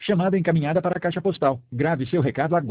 Chamada encaminhada para a caixa postal. Grave seu recado agora.